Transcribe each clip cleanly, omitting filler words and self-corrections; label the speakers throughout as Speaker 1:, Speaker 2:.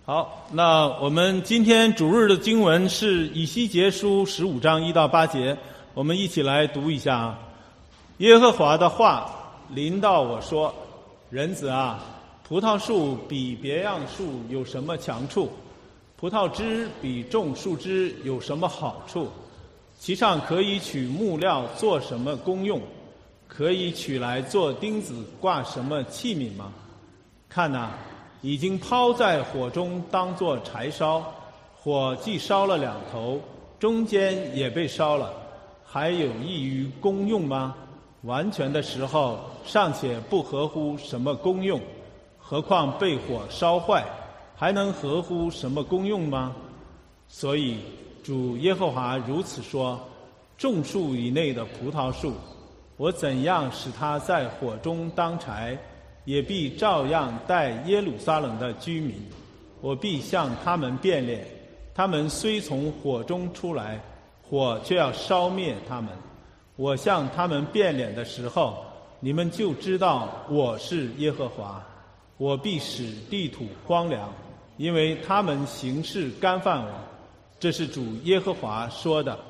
Speaker 1: 好，那我们今天主日的经文是以西结书15章1到8节，我们一起来读一下啊。耶和华的话临到我说：人子啊，葡萄树比别样树有什么强处？葡萄枝比种树枝有什么好处？其上可以取木料做什么功用？可以取来做钉子挂什么器皿吗？看哪，已经抛在火中当作柴烧，火既烧了两头，中间也被烧了，还有益于功用吗？完全的时候尚且不合乎什么功用，何况被火烧坏，还能合乎什么功用吗？所以主耶和华如此说：种树以内的葡萄树，我怎样使它在火中当柴，也必照样待耶路撒冷的居民。我必向他们变脸，他们虽从火中出来，火却要烧灭他们。我向他们变脸的时候，你们就知道我是耶和华。我必使地土荒凉，因为他们行事干犯我。这是主耶和华说的。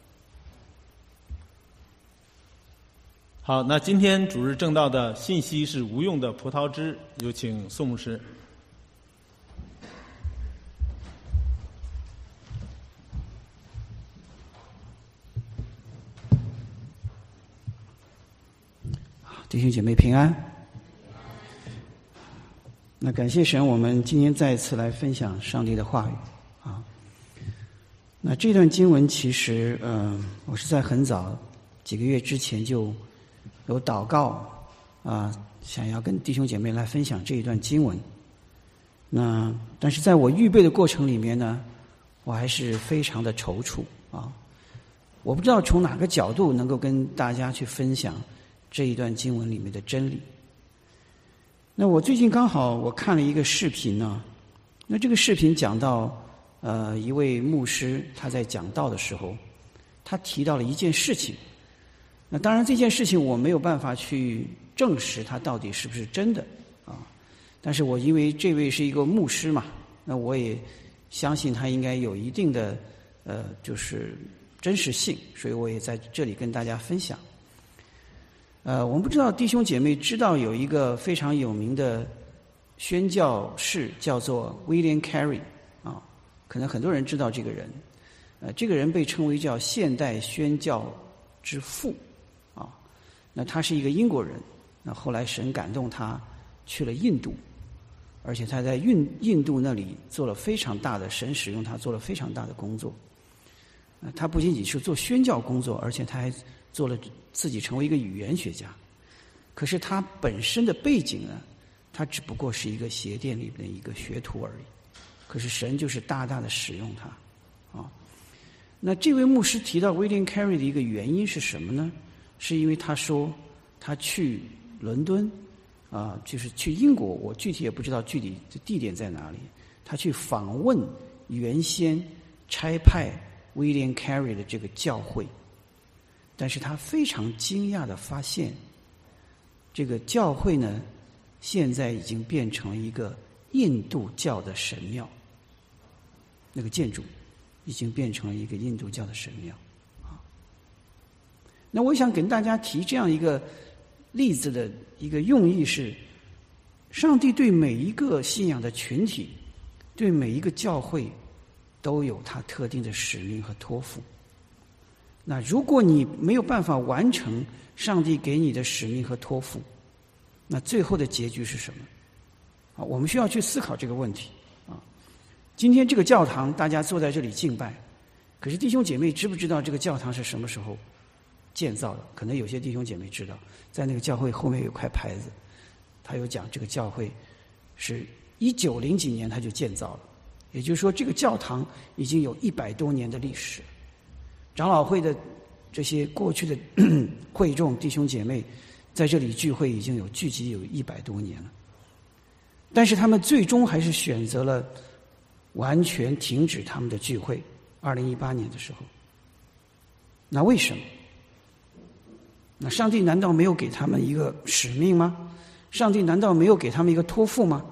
Speaker 1: 好，那今天主日正道的信息是无用的葡萄枝，有请宋牧师。
Speaker 2: 弟兄姐妹平安。那感谢神，我们今天再一次来分享上帝的话语啊。那这段经文其实我是在很早几个月之前就有祷告啊，想要跟弟兄姐妹来分享这一段经文。那但是在我预备的过程里面呢，我还是非常的踌躇啊。我不知道从哪个角度能够跟大家去分享这一段经文里面的真理。那我最近刚好我看了一个视频呢，那这个视频讲到一位牧师他在讲道的时候，他提到了一件事情。那当然这件事情我没有办法去证实它到底是不是真的啊，但是我因为这位是一个牧师嘛，那我也相信他应该有一定的就是真实性，所以我也在这里跟大家分享。我们不知道弟兄姐妹知道有一个非常有名的宣教士叫做 William Carey 啊，可能很多人知道这个人。这个人被称为叫现代宣教之父啊。那他是一个英国人，那后来神感动他去了印度，而且他在印度那里做了非常大的，神使用他做了非常大的工作。他不仅仅是做宣教工作，而且他还做了自己成为一个语言学家。可是他本身的背景呢，他只不过是一个鞋店里面的一个学徒而已。可是神就是大大的使用他啊。那这位牧师提到 William Carey 的一个原因是什么呢？是因为他说他去伦敦啊，就是去英国，我具体也不知道具体的地点在哪里。他去访问原先差派 William Carey 的这个教会，但是他非常惊讶地发现，这个教会呢，现在已经变成了一个印度教的神庙，那个建筑已经变成了一个印度教的神庙啊。那我想跟大家提这样一个例子的一个用意是，上帝对每一个信仰的群体，对每一个教会都有他特定的使命和托付。那如果你没有办法完成上帝给你的使命和托付，那最后的结局是什么？啊，我们需要去思考这个问题啊。今天这个教堂大家坐在这里敬拜，可是弟兄姐妹知不知道这个教堂是什么时候建造的？可能有些弟兄姐妹知道，在那个教会后面有块牌子，他有讲这个教会是1900几年他就建造了，也就是说这个教堂已经有100多年的历史。长老会的这些过去的会众弟兄姐妹在这里聚会已经聚集有100多年了，但是他们最终还是选择了完全停止他们的聚会。2018年的时候，那为什么？那上帝难道没有给他们一个使命吗？上帝难道没有给他们一个托付吗？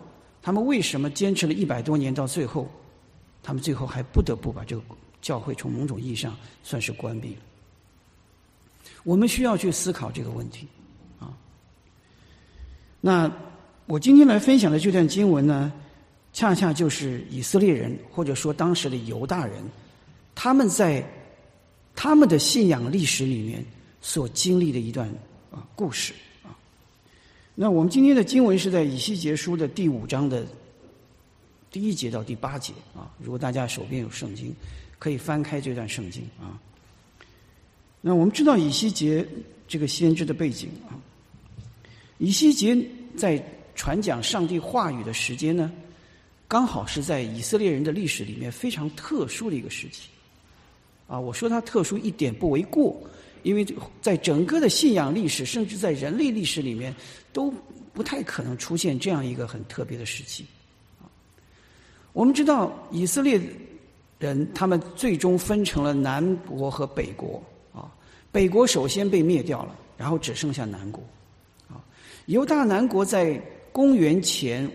Speaker 2: 他们为什么坚持了100多年，到最后，他们最后还不得不把这个教会从某种意义上算是关闭了。我们需要去思考这个问题啊。那我今天来分享的这段经文呢，恰恰就是以色列人或者说当时的犹大人，他们在他们的信仰历史里面所经历的一段故事啊。那我们今天的经文是在以西结书的第5章的第1节到第8节啊。如果大家手边有圣经，可以翻开这段圣经啊。那我们知道以西结这个先知的背景啊，以西结在传讲上帝话语的时间呢，刚好是在以色列人的历史里面非常特殊的一个时期啊。我说它特殊一点不为过，因为在整个的信仰历史，甚至在人类历史里面，都不太可能出现这样一个很特别的时期。我们知道以色列人他们最终分成了南国和北国啊，北国首先被灭掉了，然后只剩下南国啊。犹大南国在公元前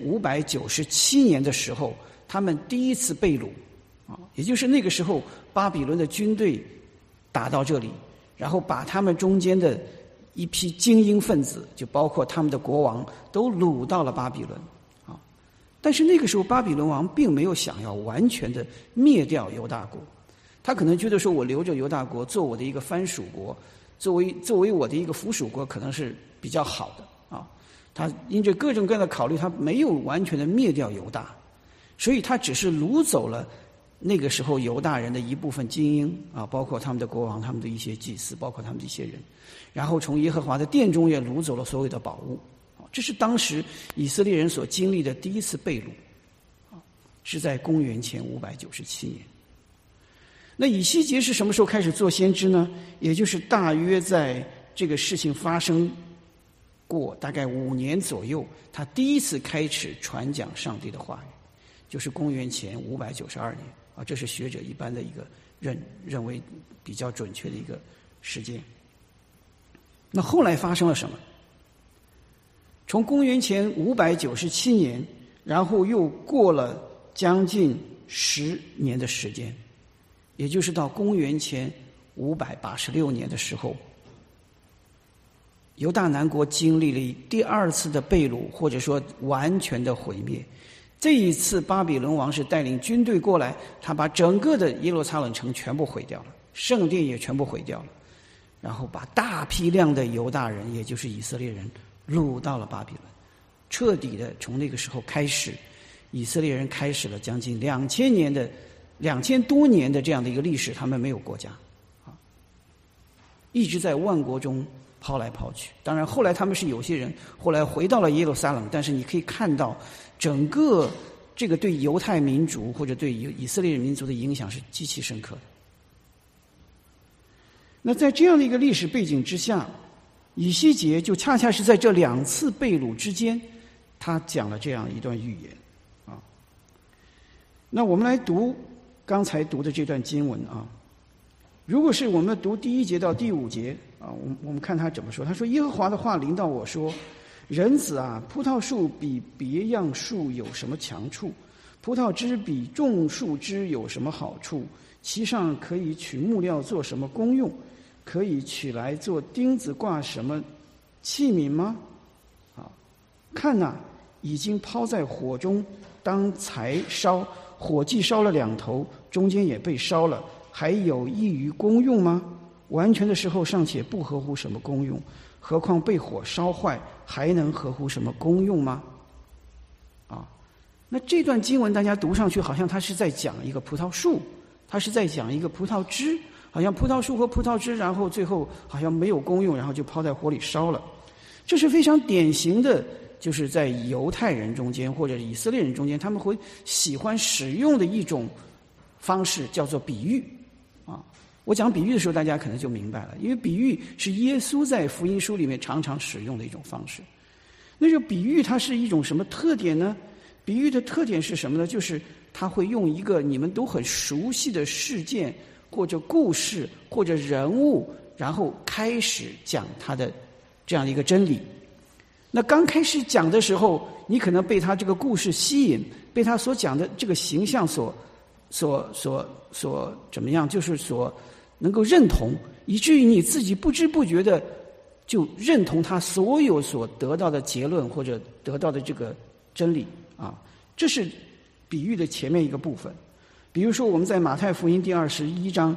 Speaker 2: 597年的时候，他们第一次被掳啊，也就是那个时候巴比伦的军队打到这里，然后把他们中间的一批精英分子，就包括他们的国王，都掳到了巴比伦啊。但是那个时候巴比伦王并没有想要完全的灭掉犹大国，他可能觉得说我留着犹大国做我的一个藩属国，作为我的一个附属国可能是比较好的啊。他因着各种各样的考虑，他没有完全的灭掉犹大，所以他只是掳走了那个时候犹大人的一部分精英啊，包括他们的国王、他们的一些祭司，包括他们的一些人，然后从耶和华的殿中也掳走了所有的宝物。这是当时以色列人所经历的第一次被掳啊，是在公元前597年。那以西结是什么时候开始做先知呢？也就是大约在这个事情发生过大概5年左右，他第一次开始传讲上帝的话语，就是公元前592年啊，这是学者一般的一个认为比较准确的一个时间。那后来发生了什么？从公元前597年，然后又过了将近10年的时间，也就是到公元前586年的时候，犹大南国经历了第2次的被掳，或者说完全的毁灭。这一次巴比伦王是带领军队过来，他把整个的耶路撒冷城全部毁掉了，圣殿也全部毁掉了，然后把大批量的犹大人，也就是以色列人掳到了巴比伦，彻底的从那个时候开始，以色列人开始了将近2000多年的这样的一个历史，他们没有国家啊，一直在万国中抛来抛去。当然后来他们是有些人后来回到了耶路撒冷，但是你可以看到整个这个对犹太民族或者对以色列民族的影响是极其深刻的。那在这样的一个历史背景之下，以西结就恰恰是在这2次被掳之间，他讲了这样一段预言啊。那我们来读刚才读的这段经文啊。如果是我们读第1节到第5节啊，我们看他怎么说。他说：耶和华的话临到我说，人子啊，葡萄树比别样树有什么强处？葡萄枝比种树枝有什么好处？其上可以取木料做什么功用？可以取来做钉子挂什么器皿吗？啊，看哪，已经抛在火中，当柴烧，火既烧了2头，中间也被烧了，还有益于功用吗？完全的时候尚且不合乎什么功用，何况被火烧坏，还能合乎什么功用吗？啊，那这段经文大家读上去好像它是在讲一个葡萄树，它是在讲一个葡萄枝，好像葡萄树和葡萄枝，然后最后好像没有功用，然后就抛在火里烧了。这是非常典型的，就是在犹太人中间或者以色列人中间，他们会喜欢使用的一种方式，叫做比喻啊。我讲比喻的时候，大家可能就明白了，因为比喻是耶稣在福音书里面常常使用的一种方式。那这比喻它是一种什么特点呢？比喻的特点是什么呢？就是它会用一个你们都很熟悉的事件或者故事或者人物，然后开始讲它的这样的一个真理。 那刚开始讲的时候，你可能被他这个故事吸引，被他所讲的这个形象所怎么样，就是所能够认同，以至于你自己不知不觉的就认同他所有所得到的结论或者得到的这个真理啊。这是比喻的前面一个部分。比如说我们在马太福音第21章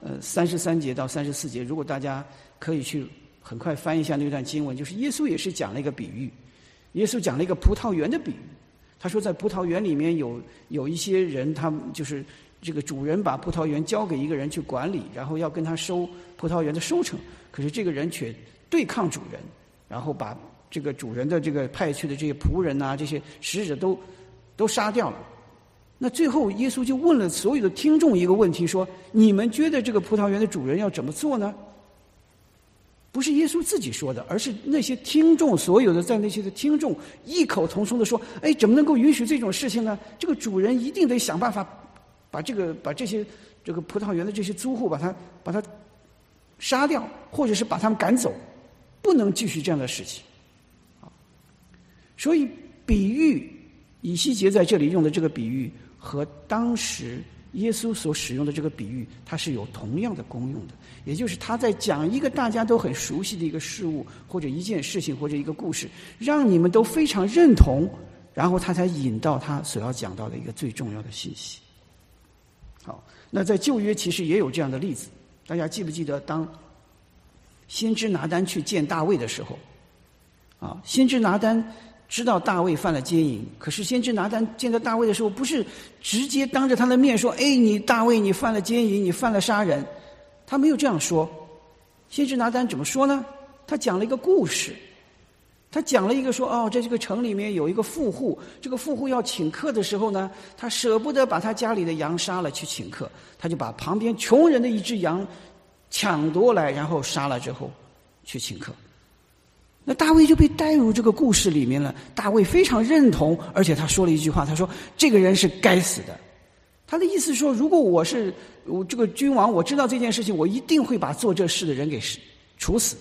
Speaker 2: 33节到34节，如果大家可以去很快翻一下那段经文，就是耶稣也是讲了一个比喻，耶稣讲了一个葡萄园的比喻。他说在葡萄园里面有一些人，他们就是这个主人把葡萄园交给一个人去管理，然后要跟他收葡萄园的收成，可是这个人却对抗主人，然后把这个主人的这个派去的这些仆人啊，这些使者都杀掉了。那最后耶稣就问了所有的听众一个问题，说你们觉得这个葡萄园的主人要怎么做呢？不是耶稣自己说的，而是那些听众，所有的在那些的听众异口同声的说，哎，怎么能够允许这种事情呢？这个主人一定得想办法把这些这个葡萄园的这些租户把他杀掉，或者是把他们赶走，不能继续这样的事情。所以比喻，以西结在这里用的这个比喻和当时耶稣所使用的这个比喻，它是有同样的功用的，也就是他在讲一个大家都很熟悉的一个事物，或者一件事情，或者一个故事，让你们都非常认同，然后他才引到他所要讲到的一个最重要的信息。好，那在旧约其实也有这样的例子，大家记不记得当先知拿单去见大卫的时候，先知拿单知道大卫犯了奸淫，可是先知拿单见到大卫的时候，不是直接当着他的面说，哎，你大卫你犯了奸淫，你犯了杀人，他没有这样说。先知拿单怎么说呢？他讲了一个故事，他讲了一个说，在这个城里面有一个富户，这个富户要请客的时候呢，他舍不得把他家里的羊杀了去请客，他就把旁边穷人的一只羊抢夺来，然后杀了之后去请客。那大卫就被带入这个故事里面了，大卫非常认同，而且他说了一句话，他说这个人是该死的。他的意思是说，如果我这个君王，我知道这件事情，我一定会把做这事的人给处死。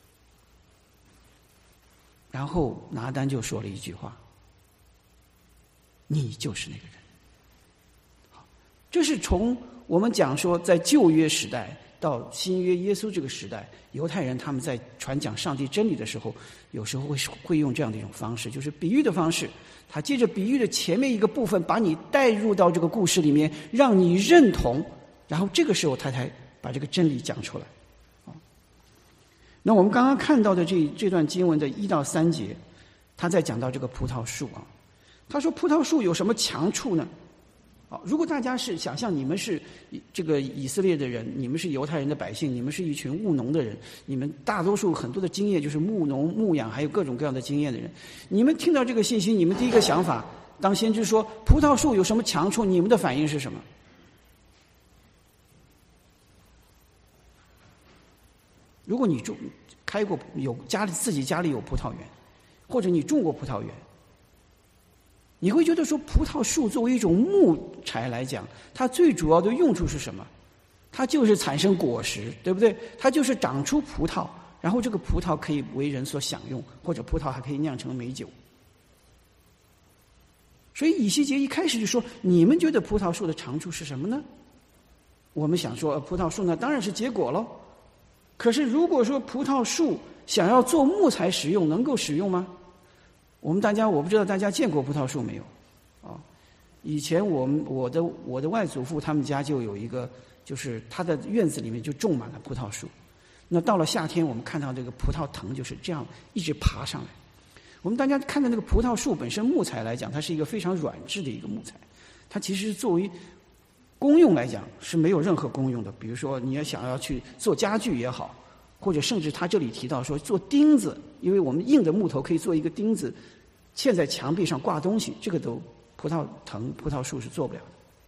Speaker 2: 然后拿单就说了一句话，你就是那个人。好，这是从我们讲说在旧约时代到新约耶稣这个时代，犹太人他们在传讲上帝真理的时候，有时候会用这样的一种方式，就是比喻的方式。他接着比喻的前面一个部分，把你带入到这个故事里面，让你认同，然后这个时候他才把这个真理讲出来。那我们刚刚看到的这段经文的1到3节，他在讲到这个葡萄树啊，他说葡萄树有什么强处呢？如果大家是想象你们是这个以色列的人，你们是犹太人的百姓，你们是一群务农的人，你们大多数很多的经验就是牧农牧养还有各种各样的经验的人，你们听到这个信息，你们第一个想法，当先知说葡萄树有什么强处，你们的反应是什么？如果你开过自己家里有葡萄园，或者你种过葡萄园，你会觉得说葡萄树作为一种木材来讲，它最主要的用处是什么？它就是产生果实，对不对？它就是长出葡萄，然后这个葡萄可以为人所享用，或者葡萄还可以酿成美酒。所以以西结一开始就说，你们觉得葡萄树的长处是什么呢？我们想说葡萄树呢当然是结果咯。可是如果说葡萄树想要做木材使用，能够使用吗？我不知道大家见过葡萄树没有以前我的外祖父他们家就有一个，就是他的院子里面就种满了葡萄树。那到了夏天，我们看到这个葡萄藤就是这样一直爬上来。我们大家看到那个葡萄树本身木材来讲，它是一个非常软质的一个木材，它其实作为功用来讲是没有任何功用的。比如说你要想要去做家具也好，或者甚至他这里提到说做钉子，因为我们硬的木头可以做一个钉子嵌在墙壁上挂东西，这个都葡萄树是做不了的。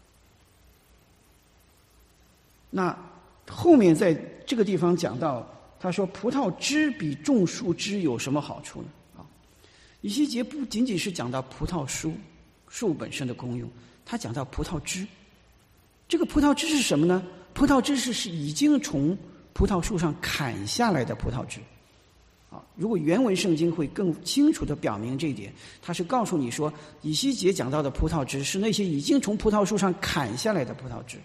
Speaker 2: 那后面在这个地方讲到，他说葡萄枝比种树枝有什么好处呢？以西结不仅仅是讲到葡萄树本身的功用，他讲到葡萄枝。这个葡萄枝是什么呢？葡萄枝是已经从葡萄树上砍下来的葡萄枝如果原文圣经会更清楚地表明这一点，它是告诉你说，以西结讲到的葡萄枝是那些已经从葡萄树上砍下来的葡萄枝。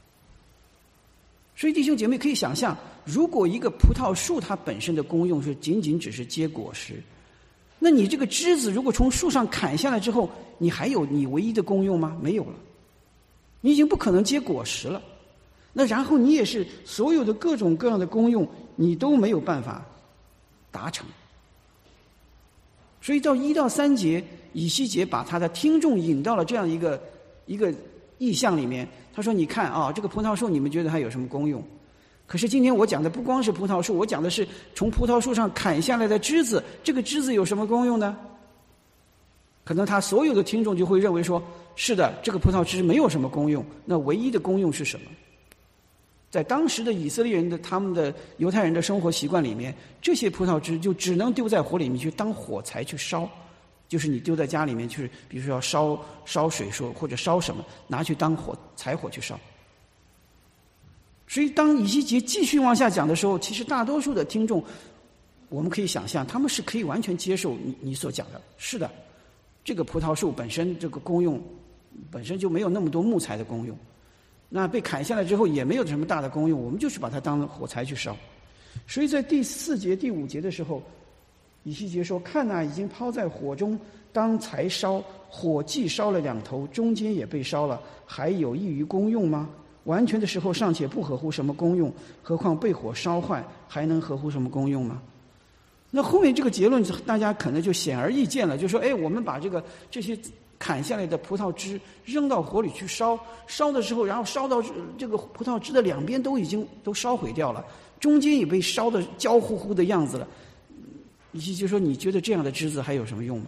Speaker 2: 所以弟兄姐妹可以想象，如果一个葡萄树它本身的功用是仅仅只是结果实，那你这个枝子如果从树上砍下来之后，你还有你唯一的功用吗？没有了，你已经不可能结果实了。那然后你也是所有的各种各样的功用你都没有办法达成。所以到1到3节，以西结把他的听众引到了这样一个意象里面。他说，你看啊，这个葡萄树你们觉得它有什么功用？可是今天我讲的不光是葡萄树，我讲的是从葡萄树上砍下来的枝子，这个枝子有什么功用呢？可能他所有的听众就会认为说，是的，这个葡萄枝没有什么功用。那唯一的功用是什么？在当时的以色列人的他们的犹太人的生活习惯里面，这些葡萄枝就只能丢在火里面去当火柴去烧，就是你丢在家里面去，比如说要烧水说或者烧什么，拿去当柴火去烧。所以当以西结继续往下讲的时候，其实大多数的听众，我们可以想象他们是可以完全接受你所讲的。是的，这个葡萄树本身这个功用本身就没有那么多木材的功用，那被砍下来之后也没有什么大的功用，我们就是把它当火柴去烧。所以在第4节第5节的时候，以西结说，看哪，已经抛在火中当柴烧，火既烧了2头，中间也被烧了，还有益于功用吗？完全的时候尚且不合乎什么功用，何况被火烧坏，还能合乎什么功用吗？那后面这个结论大家可能就显而易见了，就说，我们把这些砍下来的葡萄枝扔到火里去烧，烧的时候，然后烧到这个葡萄枝的两边都已经烧毁掉了，中间也被烧得焦乎乎的样子了。以西结说，你觉得这样的枝子还有什么用吗？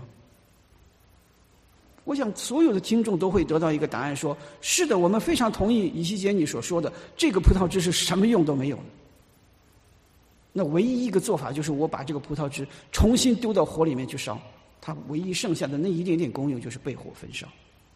Speaker 2: 我想所有的听众都会得到一个答案，说是的，我们非常同意以西结你所说的，这个葡萄枝是什么用都没有的。那唯一一个做法就是我把这个葡萄枝重新丢到火里面去烧，它唯一剩下的那一点点功用就是被火焚烧。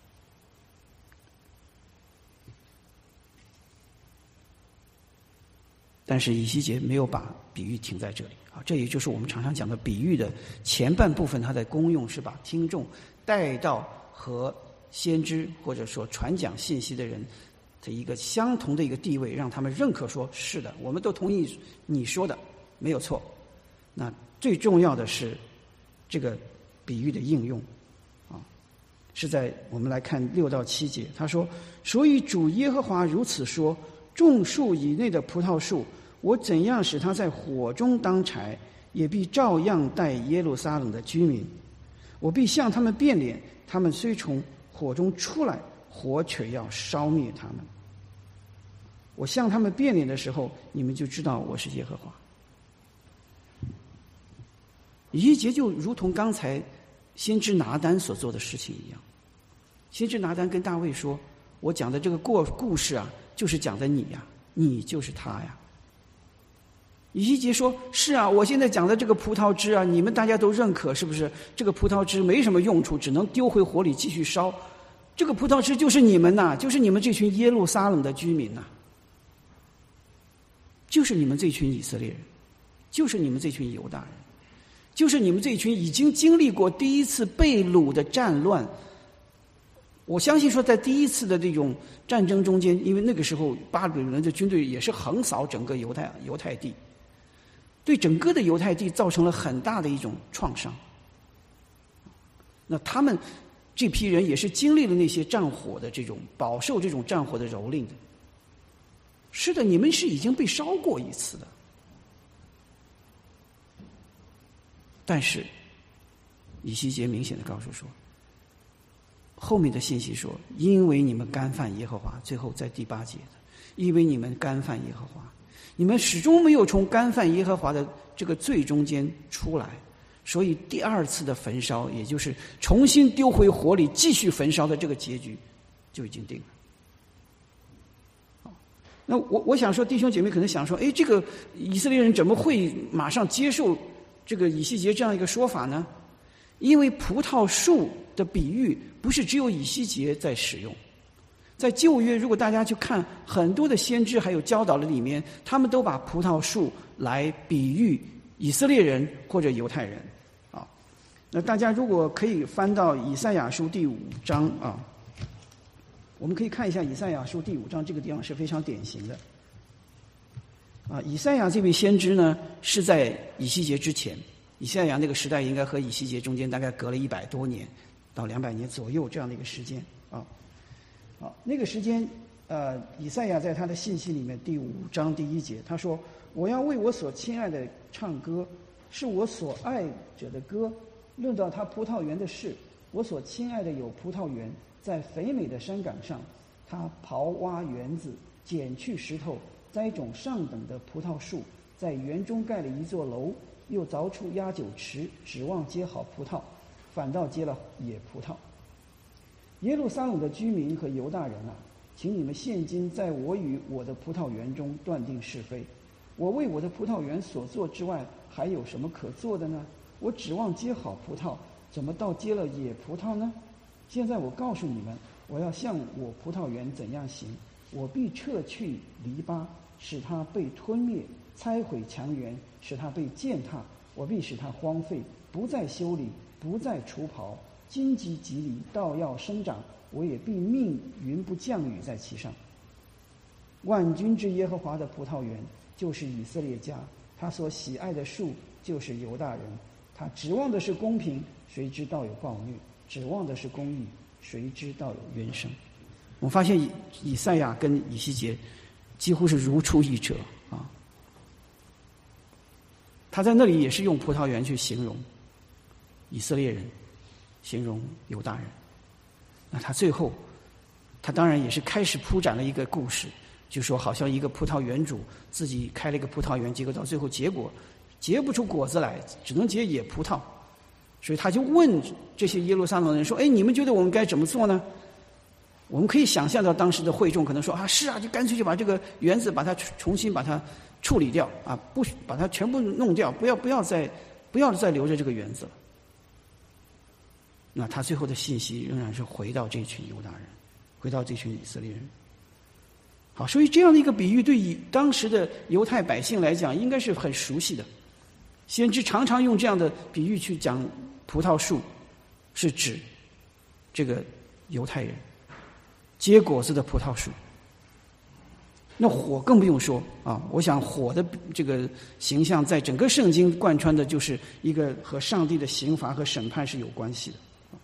Speaker 2: 但是以西结没有把比喻停在这里啊，这也就是我们常常讲的比喻的前半部分，它的功用是把听众带到和先知或者说传讲信息的人的一个相同的一个地位，让他们认可说，是的，我们都同意你说的没有错。那最重要的是这个比喻的应用啊，是在我们来看6到7节，他说，所以主耶和华如此说，种树以内的葡萄树，我怎样使它在火中当柴，也必照样待耶路撒冷的居民。我必向他们变脸，他们虽从火中出来，火却要烧灭他们。我向他们变脸的时候，你们就知道我是耶和华。以西结就如同刚才先知拿单所做的事情一样，先知拿单跟大卫说，我讲的这个故事啊，就是讲的你呀，你就是他呀。以西结说，是啊，我现在讲的这个葡萄枝啊，你们大家都认可，是不是？这个葡萄枝没什么用处，只能丢回火里继续烧。这个葡萄枝就是你们呐，就是你们这群耶路撒冷的居民呐，就是你们这群以色列人，就是你们这群犹大人，就是你们这群已经经历过第一次被掳的战乱。我相信说，在第一次的这种战争中间，因为那个时候巴比伦的军队也是横扫整个犹太地，对整个的犹太地造成了很大的一种创伤。那他们这批人也是经历了那些战火的这种饱受这种战火的蹂躏的。是的，你们是已经被烧过一次的。但是以西结明显的告诉说，后面的信息说，因为你们干犯耶和华，最后在第8节的，因为你们干犯耶和华，你们始终没有从干犯耶和华的这个罪中间出来，所以第2次的焚烧，也就是重新丢回火里继续焚烧的这个结局就已经定了。那我想说，弟兄姐妹可能想说，这个以色列人怎么会马上接受这个以西结这样一个说法呢？因为葡萄树的比喻不是只有以西结在使用，在旧约，如果大家去看很多的先知还有教导的里面，他们都把葡萄树来比喻以色列人或者犹太人啊。那大家如果可以翻到以赛亚书第5章啊，我们可以看一下以赛亚书第5章，这个地方是非常典型的啊。以赛亚这位先知呢是在以西结之前，以赛亚那个时代应该和以西结中间大概隔了100多年到200年左右这样的一个时间啊。好，那个时间以赛亚在他的信息里面第5章第1节，他说：“我要为我所亲爱的唱歌，是我所爱者的歌。论到他葡萄园的事，我所亲爱的有葡萄园，在肥美的山岗上，他刨挖园子，剪去石头，栽种上等的葡萄树，在园中盖了一座楼，又凿出压酒池，指望结好葡萄，反倒结了野葡萄。耶路撒冷的居民和犹大人啊，请你们现今在我与我的葡萄园中断定是非。我为我的葡萄园所做之外，还有什么可做的呢？我指望结好葡萄，怎么倒结了野葡萄呢？现在我告诉你们，我要向我葡萄园怎样行，我必撤去篱笆，使它被吞灭；拆毁墙垣，使它被践踏。我必使它荒废，不再修理，不再除刨。荆棘蒺藜倒要生长，我也必命云不降雨在其上。万军之耶和华的葡萄园就是以色列家，他所喜爱的树就是犹大人。他指望的是公平，谁知道有暴虐；指望的是公义，谁知道有冤声。我发现以赛亚跟以西结几乎是如出一辙啊。他在那里也是用葡萄园去形容以色列人，形容犹大人。那他最后，他当然也是开始铺展了一个故事，就说好像一个葡萄园主自己开了一个葡萄园，结果到最后结果结不出果子来，只能结野葡萄。所以他就问这些耶路撒冷人说：“哎，你们觉得我们该怎么做呢？”我们可以想象到当时的会众可能说：“啊，是啊，就干脆就把这个园子把它重新把它处理掉啊，不把它全部弄掉，不要再留着这个园子了。”那他最后的信息仍然是回到这群犹大人，回到这群以色列人。好，所以这样的一个比喻对于当时的犹太百姓来讲应该是很熟悉的。先知常常用这样的比喻去讲葡萄树，是指这个犹太人结果子的葡萄树。那火更不用说啊，我想火的这个形象在整个圣经贯穿的就是一个和上帝的刑罚和审判是有关系的。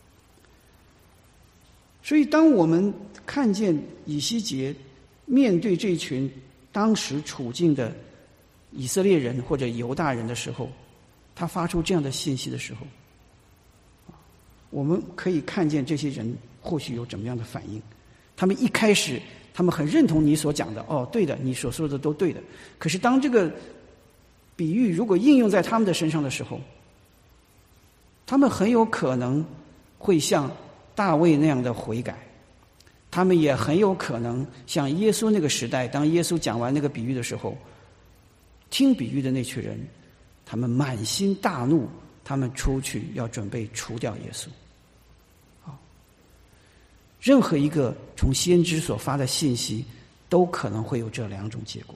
Speaker 2: 所以当我们看见以西结面对这群当时处境的以色列人或者犹大人的时候，他发出这样的信息的时候，我们可以看见这些人或许有怎么样的反应。他们一开始他们很认同你所讲的，哦，对的，你所说的都对的。可是当这个比喻如果应用在他们的身上的时候，他们很有可能会像大卫那样的悔改，他们也很有可能像耶稣那个时代，当耶稣讲完那个比喻的时候，听比喻的那群人，他们满心大怒，他们出去要准备除掉耶稣。任何一个从先知所发的信息都可能会有这两种结果。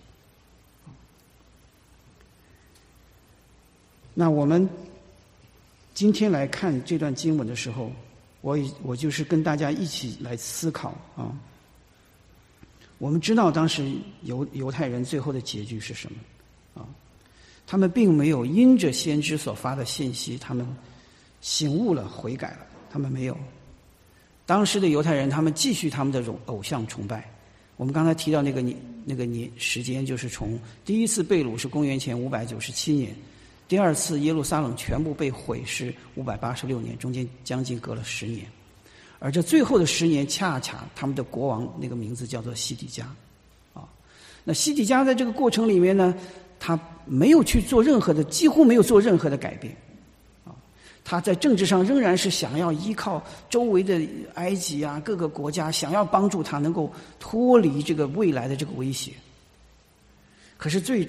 Speaker 2: 那我们今天来看这段经文的时候，我就是跟大家一起来思考啊。我们知道当时犹太人最后的结局是什么啊？他们并没有因着先知所发的信息，他们醒悟了、悔改了，他们没有。当时的犹太人，他们继续他们的偶像崇拜。我们刚才提到那个年时间，就是从第一次被掳是公元前597年，第二次耶路撒冷全部被毁是586年，中间将近隔了10年。而这最后的10年，恰恰他们的国王那个名字叫做西底家啊。那西底家在这个过程里面呢，他没有去做任何的，几乎没有做任何的改变。他在政治上仍然是想要依靠周围的埃及啊各个国家，想要帮助他能够脱离这个未来的这个威胁。可是最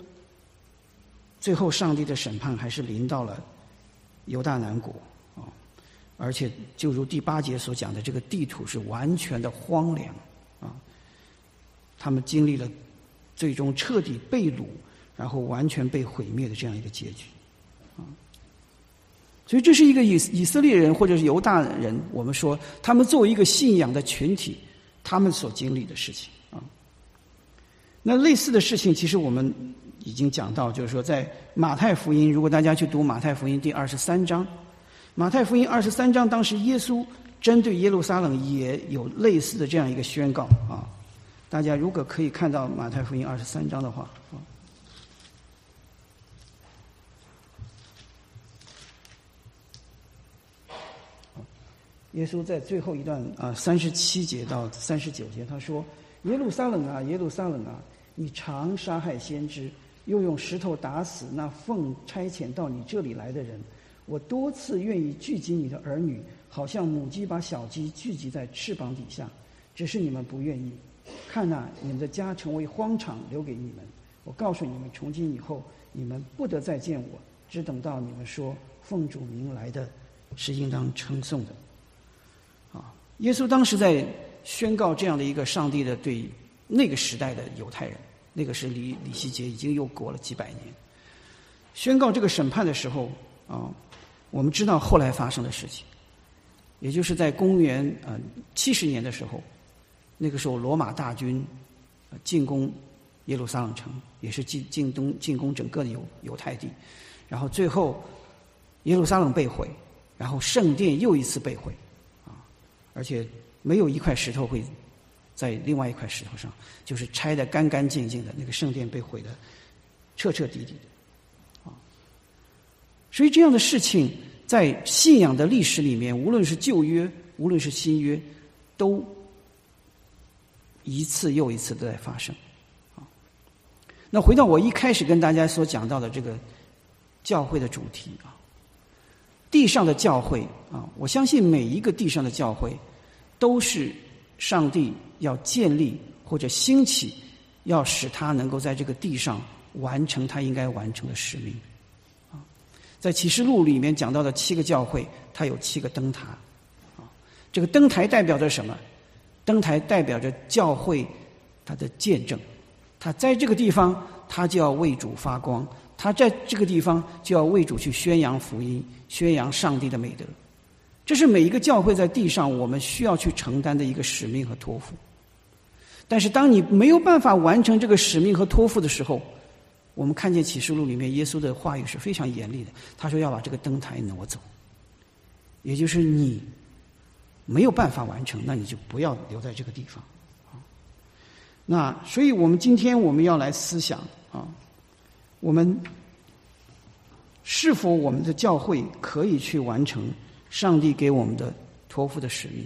Speaker 2: 后上帝的审判还是临到了犹大南国啊，而且就如第8节所讲的，这个地土是完全的荒凉啊。他们经历了最终彻底被掳， 然后完全被毁灭的这样一个结局。所以这是一个以色列人或者是犹大人，我们说他们作为一个信仰的群体，他们所经历的事情啊。那类似的事情，其实我们已经讲到，就是说在马太福音，如果大家去读马太福音第23章，马太福音23章，当时耶稣针对耶路撒冷也有类似的这样一个宣告啊。大家如果可以看到马太福音23章的话啊。耶稣在最后一段37节到39节，他说：“耶路撒冷啊，耶路撒冷啊，你常杀害先知，又用石头打死那奉差遣到你这里来的人。我多次愿意聚集你的儿女，好像母鸡把小鸡聚集在翅膀底下，只是你们不愿意。看哪，你们的家成为荒场，留给你们。我告诉你们，从今以后，你们不得再见我，只等到你们说奉主名来的，是应当称颂的。”耶稣当时在宣告这样的一个上帝的对那个时代的犹太人，那个是离西结已经又过了几百年，宣告这个审判的时候我们知道后来发生的事情，也就是在公元70年的时候，那个时候罗马大军进攻耶路撒冷城，也是进攻整个的犹太地，然后最后耶路撒冷被毁，然后圣殿又一次被毁。而且没有一块石头会在另外一块石头上，就是拆得干干净净的，那个圣殿被毁得彻彻底底的所以这样的事情在信仰的历史里面，无论是旧约无论是新约，都一次又一次的在发生那回到我一开始跟大家所讲到的这个教会的主题地上的教会我相信每一个地上的教会都是上帝要建立或者兴起，要使他能够在这个地上完成他应该完成的使命在启示录里面讲到的7个教会，它有7个灯塔这个灯台代表着什么？灯台代表着教会它的见证，它在这个地方它就要为主发光，他在这个地方就要为主去宣扬福音，宣扬上帝的美德。这是每一个教会在地上我们需要去承担的一个使命和托付。但是当你没有办法完成这个使命和托付的时候，我们看见启示录里面耶稣的话语是非常严厉的，他说要把这个灯台挪走，也就是你没有办法完成，那你就不要留在这个地方那所以我们今天我们要来思想我们是否我们的教会可以去完成上帝给我们的托付的使命？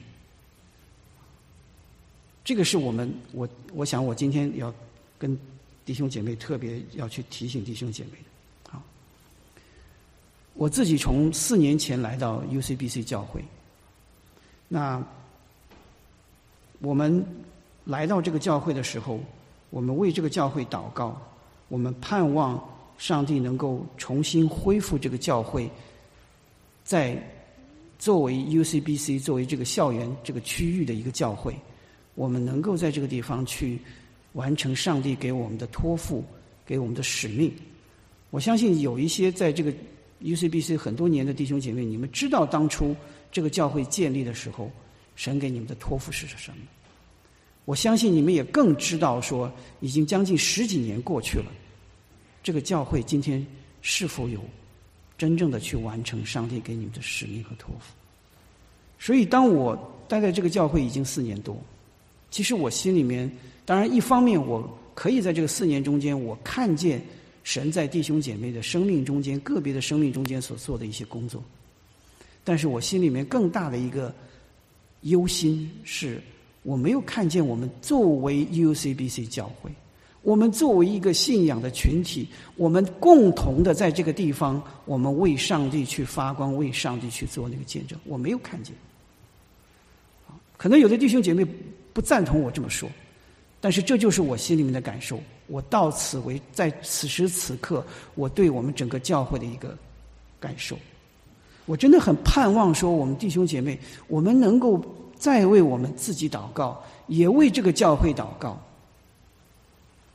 Speaker 2: 这个是我想我今天要跟弟兄姐妹特别要去提醒弟兄姐妹的我自己从4年前来到 UCBC 教会，那我们来到这个教会的时候，我们为这个教会祷告，我们盼望上帝能够重新恢复这个教会，在作为 UCBC 作为这个校园这个区域的一个教会，我们能够在这个地方去完成上帝给我们的托付，给我们的使命。我相信有一些在这个 UCBC 很多年的弟兄姐妹，你们知道当初这个教会建立的时候，神给你们的托付是什么。我相信你们也更知道说，已经将近10几年过去了，这个教会今天是否有真正的去完成上帝给你们的使命和托付。所以当我待在这个教会已经4年多，其实我心里面，当然一方面我可以在这个4年中间，我看见神在弟兄姐妹的生命中间，个别的生命中间所做的一些工作，但是我心里面更大的一个忧心是，我没有看见我们作为 UCBC 教会，我们作为一个信仰的群体，我们共同的在这个地方，我们为上帝去发光，为上帝去做那个见证，我没有看见。可能有的弟兄姐妹不赞同我这么说，但是这就是我心里面的感受。我到此为在此时此刻，我对我们整个教会的一个感受，我真的很盼望说，我们弟兄姐妹，我们能够再为我们自己祷告，也为这个教会祷告。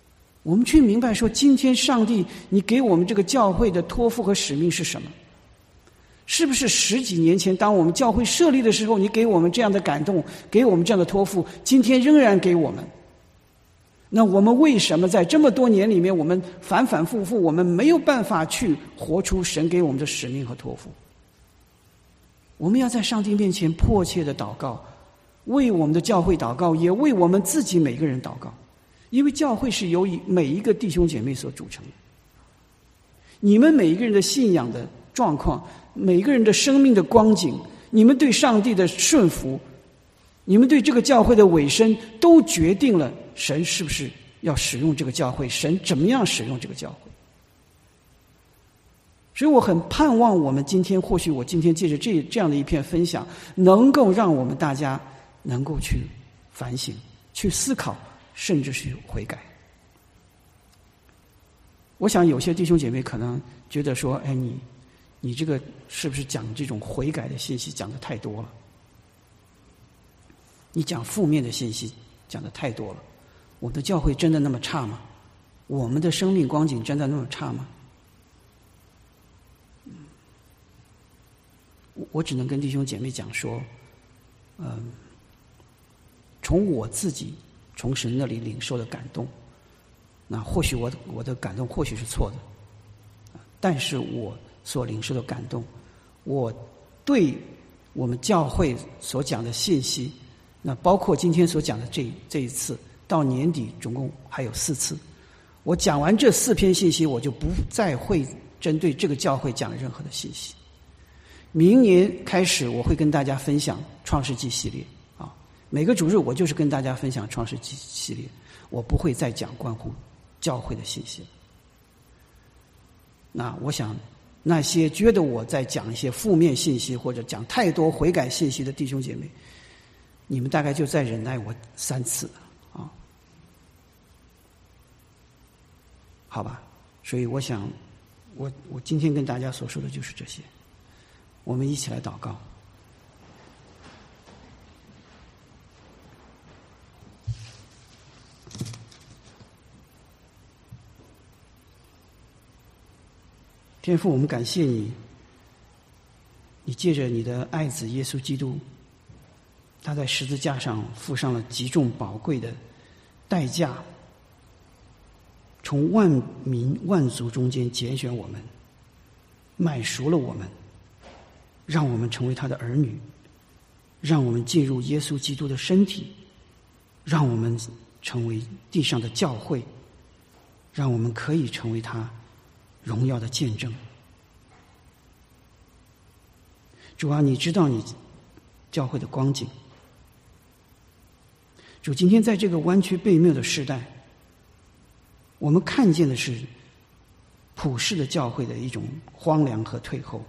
Speaker 2: 我们去明白说，今天上帝你给我们这个教会的托付和使命是什么？是不是10几年前当我们教会设立的时候，你给我们这样的感动，给我们这样的托付，今天仍然给我们？那我们为什么在这么多年里面，我们反反复复，我们没有办法去活出神给我们的使命和托付？我们要在上帝面前迫切的祷告，为我们的教会祷告，也为我们自己每个人祷告。因为教会是由每一个弟兄姐妹所组成的，你们每一个人的信仰的状况，每一个人的生命的光景，你们对上帝的顺服，你们对这个教会的委身，都决定了神是不是要使用这个教会，神怎么样使用这个教会。所以我很盼望我们今天，或许我今天借着这样的一篇分享，能够让我们大家能够去反省，去思考，甚至是悔改。我想有些弟兄姐妹可能觉得说，哎，你这个是不是讲这种悔改的信息讲的太多了？你讲负面的信息讲的太多了。我们的教会真的那么差吗？我们的生命光景真的那么差吗？我只能跟弟兄姐妹讲说，从我自己从神那里领受的感动，那或许我的感动或许是错的，但是我所领受的感动，我对我们教会所讲的信息，那包括今天所讲的这一次，到年底总共还有4次，我讲完这4篇信息，我就不再会针对这个教会讲任何的信息。明年开始我会跟大家分享创世纪系列啊，每个主日我就是跟大家分享创世纪系列，我不会再讲关乎教会的信息。那我想那些觉得我在讲一些负面信息或者讲太多悔改信息的弟兄姐妹，你们大概就再忍耐我3次啊，好吧？所以我想我今天跟大家所说的就是这些。我们一起来祷告。天父，我们感谢你，你借着你的爱子耶稣基督，他在十字架上付上了极重宝贵的代价，从万民万族中间拣选我们，买赎了我们，让我们成为他的儿女，让我们进入耶稣基督的身体，让我们成为地上的教会，让我们可以成为他荣耀的见证。主啊，你知道你教会的光景。主，今天在这个弯曲背谬的时代，我们看见的是普世的教会的一种荒凉和退后。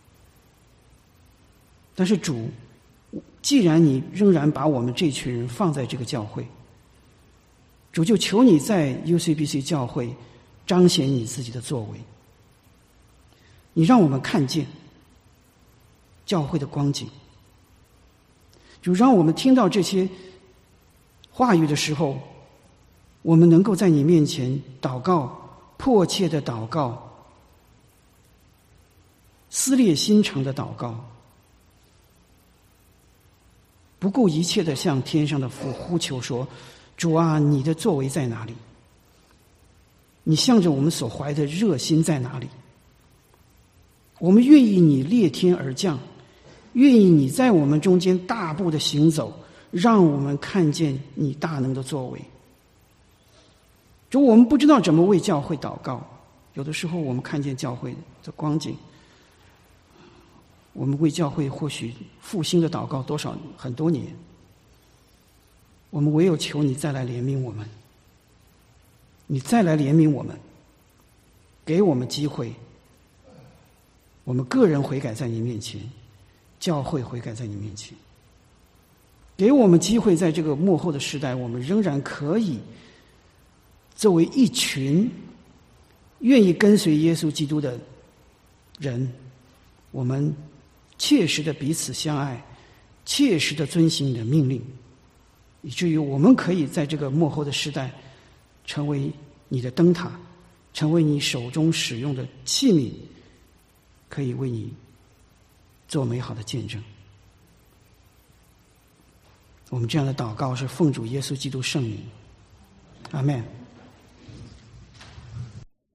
Speaker 2: 但是主，既然你仍然把我们这群人放在这个教会，主就求你在 UCBC 教会彰显你自己的作为，你让我们看见教会的光景，主让我们听到这些话语的时候，我们能够在你面前祷告，迫切的祷告，撕裂心肠的祷告，不顾一切的向天上的父呼求说，主啊，你的作为在哪里？你向着我们所怀的热心在哪里？我们愿意你裂天而降，愿意你在我们中间大步的行走，让我们看见你大能的作为。主，我们不知道怎么为教会祷告，有的时候我们看见教会的光景，我们为教会或许复兴的祷告很多年，我们唯有求你再来怜悯我们，你再来怜悯我们，给我们机会，我们个人悔改在你面前，教会悔改在你面前，给我们机会，在这个末后的时代，我们仍然可以作为一群愿意跟随耶稣基督的人，我们切实的彼此相爱，切实的遵行你的命令，以至于我们可以在这个末后的时代成为你的灯塔，成为你手中使用的器皿，可以为你做美好的见证。我们这样的祷告是奉主耶稣基督圣名，阿们。